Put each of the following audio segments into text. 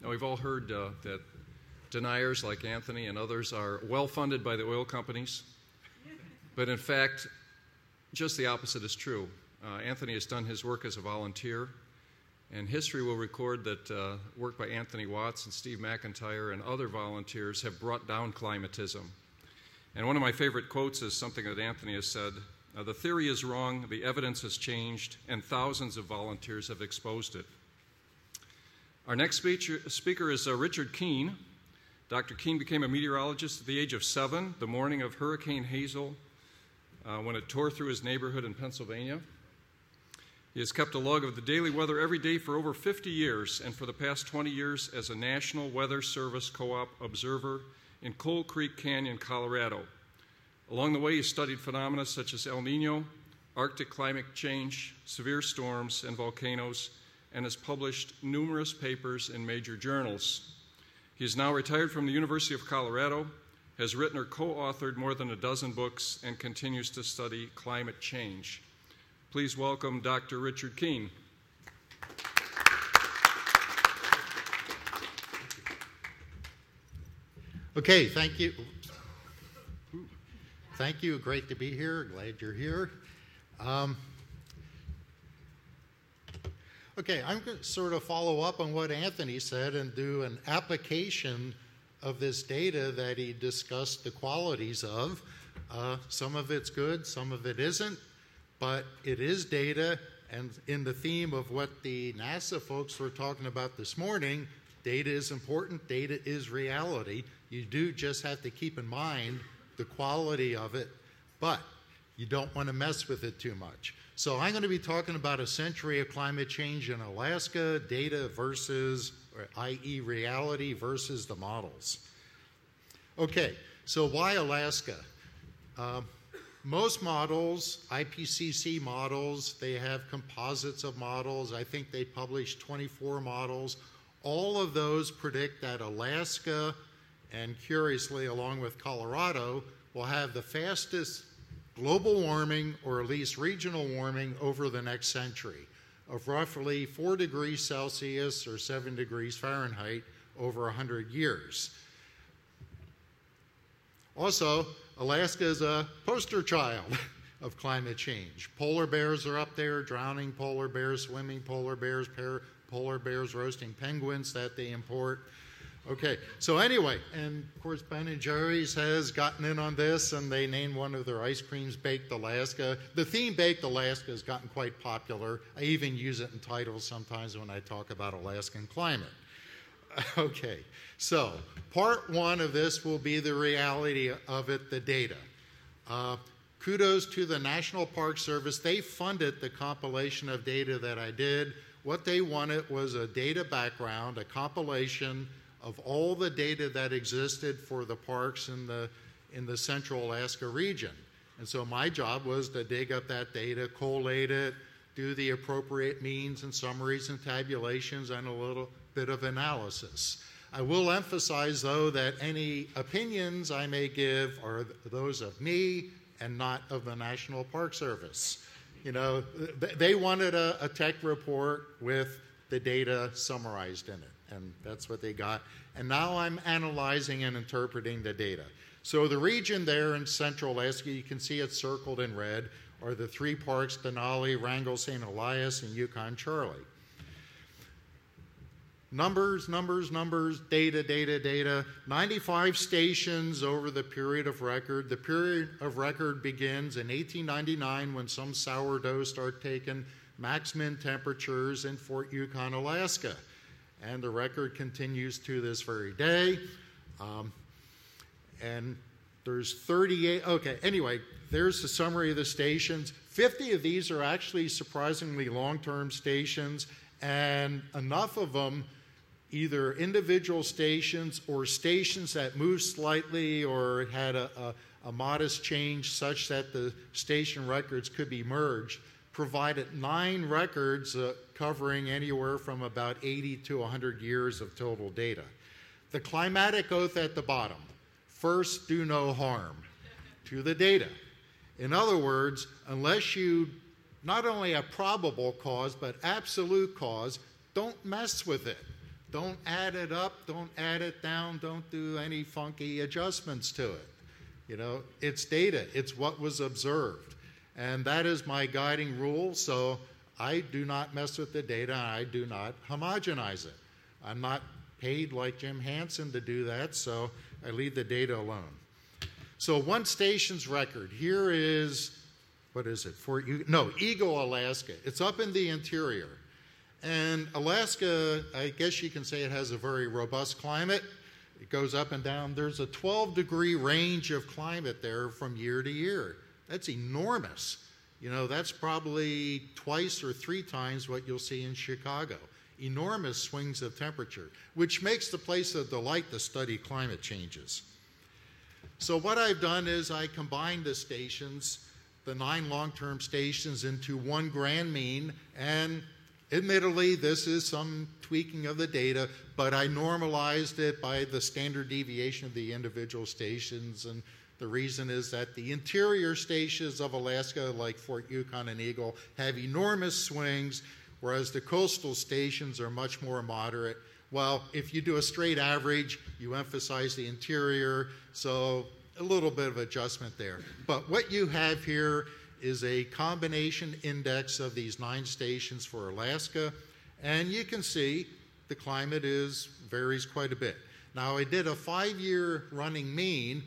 Now, we've all heard that deniers like Anthony and others are well funded by the oil companies, but in fact, just the opposite is true. Anthony has done his work as a volunteer, and history will record that work by Anthony Watts and Steve McIntyre and other volunteers have brought down climatism. And one of my favorite quotes is something that Anthony has said, "The theory is wrong, the evidence has changed, and thousands of volunteers have exposed it." Our next speaker is Richard Keene. Dr. Keene became a meteorologist at the age of 7, the morning of Hurricane Hazel, when it tore through his neighborhood in Pennsylvania. He has kept a log of the daily weather every day for over 50 years, and for the past 20 years as a National Weather Service Co-op observer in Coal Creek Canyon, Colorado. Along the way, he studied phenomena such as El Nino, Arctic climate change, severe storms, and volcanoes, and has published numerous papers in major journals. He is now retired from the University of Colorado, has written or co-authored more than a dozen books, and continues to study climate change. Please welcome Dr. Richard Keene. Okay, thank you. Thank you. Great to be here. Glad you're here. Okay, I'm going to sort of follow up on what Anthony said and do an application of this data that he discussed the qualities of. Some of it's good, some of it isn't, but it is data, and in the theme of what the NASA folks were talking about this morning, data is important, data is reality. You do just have to keep in mind the quality of it, but you don't want to mess with it too much. So I'm going to be talking about a century of climate change in Alaska, data versus, i.e. reality versus the models. Okay, so why Alaska? Most models, IPCC models, they have composites of models. I think they published 24 models. All of those predict that Alaska, and curiously along with Colorado, will have the fastest global warming, or at least regional warming, over the next century of roughly 4 degrees Celsius or 7 degrees Fahrenheit over 100 years. Also, Alaska is a poster child of climate change. Polar bears are up there, drowning polar bears, swimming polar bears, polar bears roasting penguins that they import. Okay, so anyway, and of course Ben & Jerry's has gotten in on this, and they named one of their ice creams Baked Alaska. The theme Baked Alaska has gotten quite popular. I even use it in titles sometimes when I talk about Alaskan climate. Okay, so part one of this will be the reality of it, the data. Kudos to the National Park Service. They funded the compilation of data that I did. What they wanted was a data background, a compilation of all the data that existed for the parks in the central Alaska region. And so my job was to dig up that data, collate it, do the appropriate means and summaries and tabulations, and a little bit of analysis. I will emphasize, though, that any opinions I may give are those of me and not of the National Park Service. You know, they wanted a tech report with the data summarized in it, and that's what they got. And now I'm analyzing and interpreting the data. So the region there in central Alaska, you can see it circled in red, are the 3 parks, Denali, Wrangell, St. Elias, and Yukon Charlie. Numbers, data, data, data. 95 stations over the period of record. The period of record begins in 1899 when some sourdough started taking maximum temperatures in Fort Yukon, Alaska. And the record continues to this very day. And there's 38, okay, anyway, there's the summary of the stations. 50 of these are actually surprisingly long-term stations, and enough of them, either individual stations or stations that moved slightly or had a modest change such that the station records could be merged, provided 9 records covering anywhere from about 80 to 100 years of total data. The climatic oath at the bottom: first, do no harm to the data. In other words, unless you not only have probable cause, but absolute cause, don't mess with it. Don't add it up, don't add it down, don't do any funky adjustments to it. You know, it's data, it's what was observed. And that is my guiding rule, so I do not mess with the data, I do not homogenize it. I'm not paid like Jim Hansen to do that, so I leave the data alone. So one station's record, here is, what is it, Eagle, Alaska. It's up in the interior. And Alaska, I guess you can say it has a very robust climate. It goes up and down. There's a 12-degree range of climate there from year to year. That's enormous. You know, that's probably twice or three times what you'll see in Chicago. Enormous swings of temperature, which makes the place a delight to study climate changes. So what I've done is I combined the stations, the 9 long-term stations, into one grand mean, and admittedly, this is some tweaking of the data, but I normalized it by the standard deviation of the individual stations, and the reason is that the interior stations of Alaska, like Fort Yukon and Eagle, have enormous swings, whereas the coastal stations are much more moderate. Well, if you do a straight average, you emphasize the interior, so a little bit of adjustment there. But what you have here is a combination index of these 9 stations for Alaska, and you can see the climate varies quite a bit. Now, I did a 5-year running mean.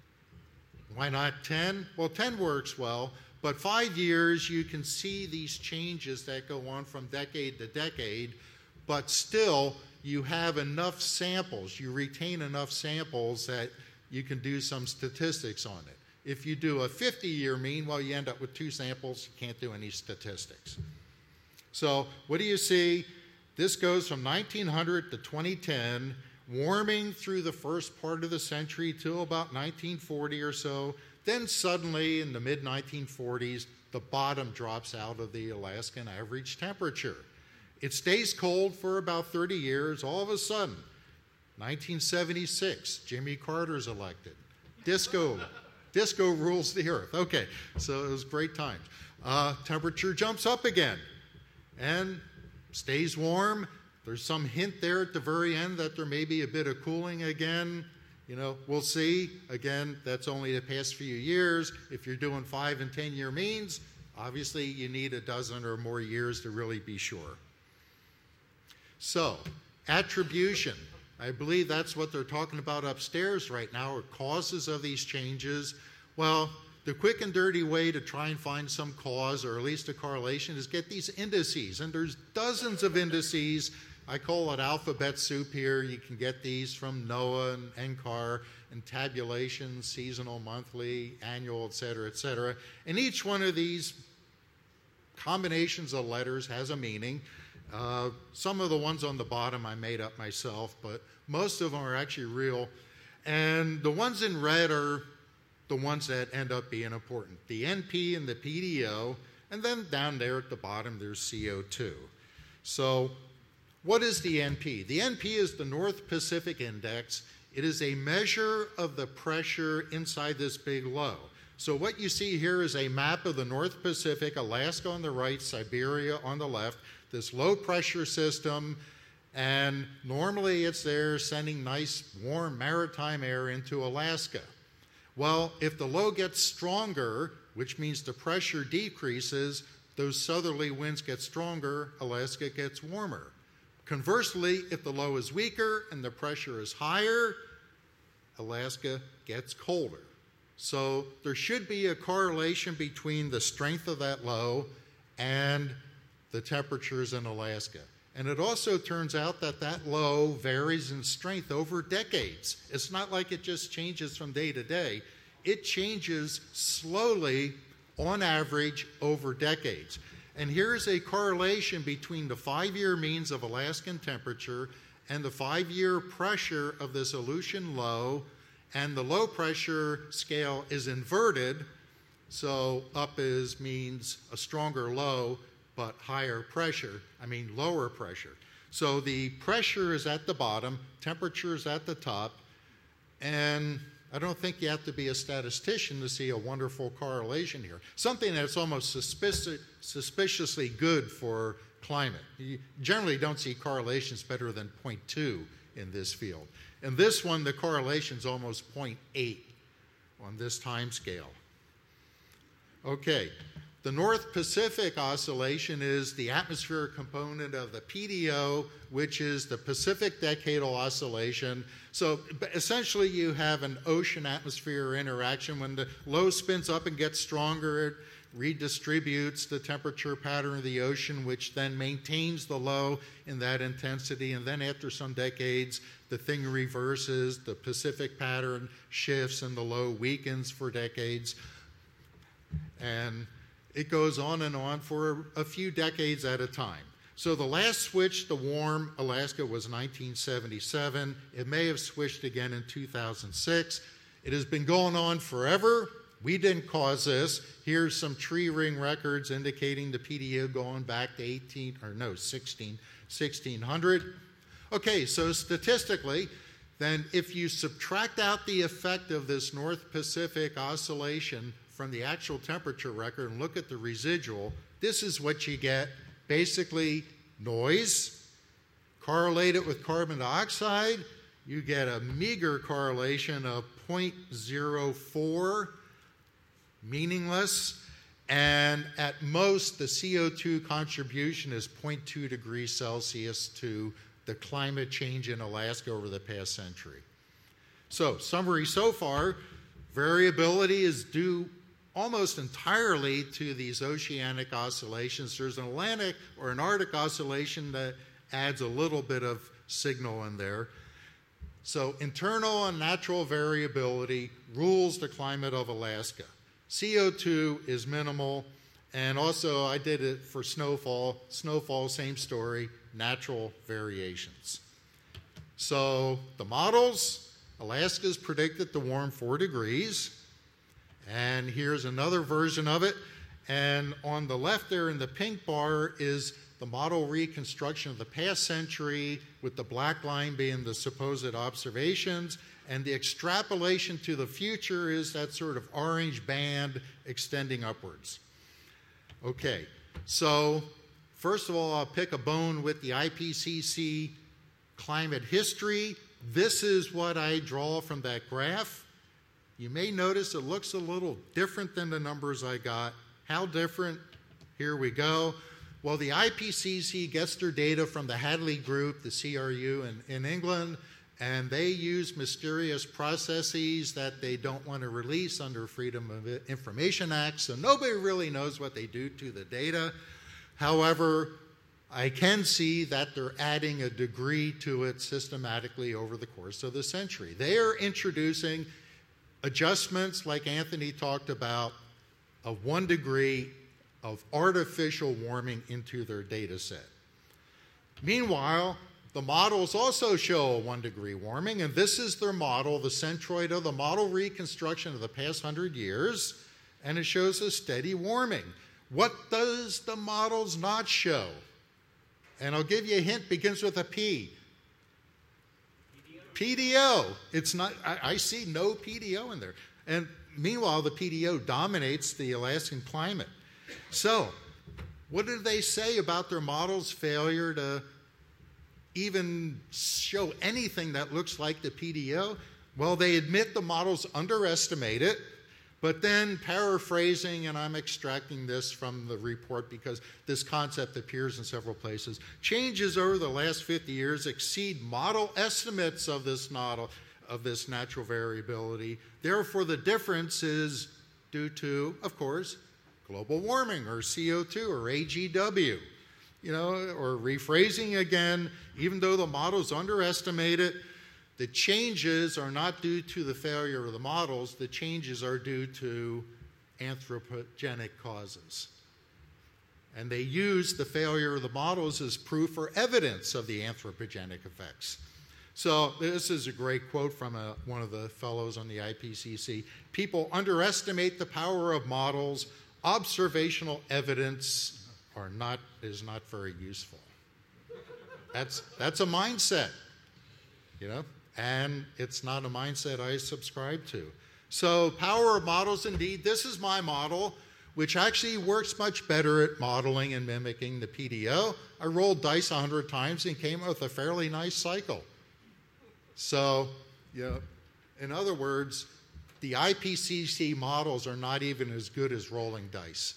Why not 10? Well, 10 works well, but 5 years you can see these changes that go on from decade to decade, but still you have enough samples, you retain enough samples that you can do some statistics on it. If you do a 50-year mean, well, you end up with 2 samples, you can't do any statistics. So what do you see? This goes from 1900 to 2010, warming through the first part of the century till about 1940 or so. Then suddenly, in the mid-1940s, the bottom drops out of the Alaskan average temperature. It stays cold for about 30 years. All of a sudden, 1976, Jimmy Carter's elected. Disco rules the earth. Okay, so it was great times. Temperature jumps up again and stays warm. There's some hint there at the very end that there may be a bit of cooling again. You know, we'll see. Again, that's only the past few years. If you're doing 5 and 10-year means, obviously you need a dozen or more years to really be sure. So, attribution. I believe that's what they're talking about upstairs right now, are causes of these changes. Well, the quick and dirty way to try and find some cause, or at least a correlation, is get these indices. And there's dozens of indices. I call it alphabet soup here. You can get these from NOAA and NCAR, and tabulation, seasonal, monthly, annual, et cetera, and each one of these combinations of letters has a meaning. Some of the ones on the bottom I made up myself, but most of them are actually real. And the ones in red are the ones that end up being important. The NP and the PDO, and then down there at the bottom there's CO2. So what is the NP? The NP is the North Pacific Index. It is a measure of the pressure inside this big low. So what you see here is a map of the North Pacific, Alaska on the right, Siberia on the left, this low pressure system, and normally it's there sending nice warm maritime air into Alaska. Well, if the low gets stronger, which means the pressure decreases, those southerly winds get stronger, Alaska gets warmer. Conversely, if the low is weaker and the pressure is higher, Alaska gets colder. So there should be a correlation between the strength of that low and the temperatures in Alaska. And it also turns out that that low varies in strength over decades. It's not like it just changes from day to day. It changes slowly, on average, over decades. And here's a correlation between the 5-year means of Alaskan temperature and the 5-year pressure of this Aleutian low. And the low pressure scale is inverted, so up means a stronger low, but lower pressure. So the pressure is at the bottom, temperature is at the top, and I don't think you have to be a statistician to see a wonderful correlation here. Something that's almost suspiciously good for climate. You generally don't see correlations better than 0.2 in this field. In this one, the correlation's almost 0.8 on this time scale. Okay, the North Pacific Oscillation is the atmospheric component of the PDO, which is the Pacific Decadal Oscillation. So essentially you have an ocean-atmosphere interaction. When the low spins up and gets stronger, it redistributes the temperature pattern of the ocean, which then maintains the low in that intensity. And then after some decades, the thing reverses, the Pacific pattern shifts, and the low weakens for decades. And it goes on for a few decades at a time. So the last switch to warm Alaska was 1977. It may have switched again in 2006. It has been going on forever. We didn't cause this. Here's some tree ring records indicating the PDO going back to 1600. Okay, so statistically, then if you subtract out the effect of this North Pacific Oscillation from the actual temperature record and look at the residual, this is what you get. Basically, noise. Correlate it with carbon dioxide, you get a meager correlation of 0.04, meaningless, and at most the CO2 contribution is 0.2 degrees Celsius to the climate change in Alaska over the past century. So, summary so far, variability is due almost entirely to these oceanic oscillations. There's an Atlantic or an Arctic oscillation that adds a little bit of signal in there. So internal and natural variability rules the climate of Alaska. CO2 is minimal, and also I did it for snowfall. Snowfall, same story, natural variations. So the models, Alaska's predicted to warm 4 degrees. And here's another version of it. And on the left there in the pink bar is the model reconstruction of the past century, with the black line being the supposed observations. And the extrapolation to the future is that sort of orange band extending upwards. Okay, so first of all, I'll pick a bone with the IPCC climate history. This is what I draw from that graph. You may notice it looks a little different than the numbers I got. How different? Here we go. Well, the IPCC gets their data from the Hadley Group, the CRU in England, and they use mysterious processes that they don't want to release under Freedom of Information Act, so nobody really knows what they do to the data. However, I can see that they're adding a degree to it systematically over the course of the century. They are introducing adjustments, like Anthony talked about, of 1 degree of artificial warming into their data set. Meanwhile, the models also show a 1 degree warming, and this is their model, the centroid of the model reconstruction of the past 100 years, and it shows a steady warming. What does the models not show? And I'll give you a hint, begins with a P. PDO. It's not, I see no PDO in there. And meanwhile, the PDO dominates the Alaskan climate. So, what do they say about their model's failure to even show anything that looks like the PDO? Well, they admit the models underestimate it, but then paraphrasing, and I'm extracting this from the report because this concept appears in several places, changes over the last 50 years exceed model estimates of this natural variability. Therefore, the difference is due to, of course, global warming or CO2 or AGW. Or rephrasing again, even though the models underestimate it, the changes are not due to the failure of the models. The changes are due to anthropogenic causes. And they use the failure of the models as proof or evidence of the anthropogenic effects. So this is a great quote from one of the fellows on the IPCC. People underestimate the power of models. Observational evidence is not very useful. That's a mindset, And it's not a mindset I subscribe to. So power of models indeed. This is my model, which actually works much better at modeling and mimicking the PDO. I rolled dice 100 times and came up with a fairly nice cycle. So, yeah, in other words, the IPCC models are not even as good as rolling dice.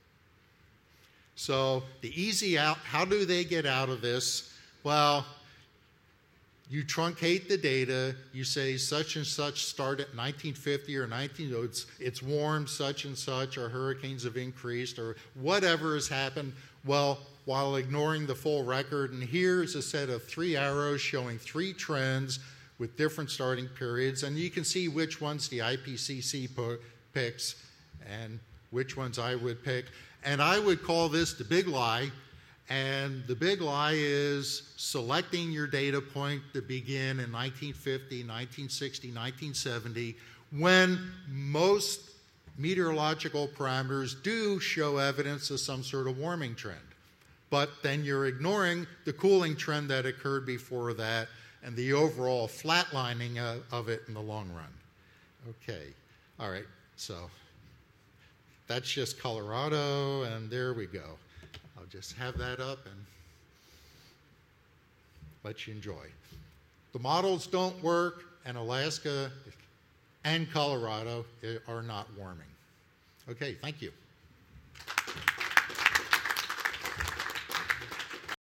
So the easy out, how do they get out of this? Well, you truncate the data, you say such and such start at 1950 or it's warm such and such, or hurricanes have increased, or whatever has happened, well, while ignoring the full record. And here's a set of 3 arrows showing 3 trends with different starting periods, and you can see which ones the IPCC picks and which ones I would pick. And I would call this the big lie. And the big lie is selecting your data point to begin in 1950, 1960, 1970, when most meteorological parameters do show evidence of some sort of warming trend. But then you're ignoring the cooling trend that occurred before that and the overall flatlining of it in the long run. Okay, all right, so that's just Colorado, and there we go. I'll just have that up and let you enjoy. The models don't work, and Alaska and Colorado are not warming. Okay, thank you.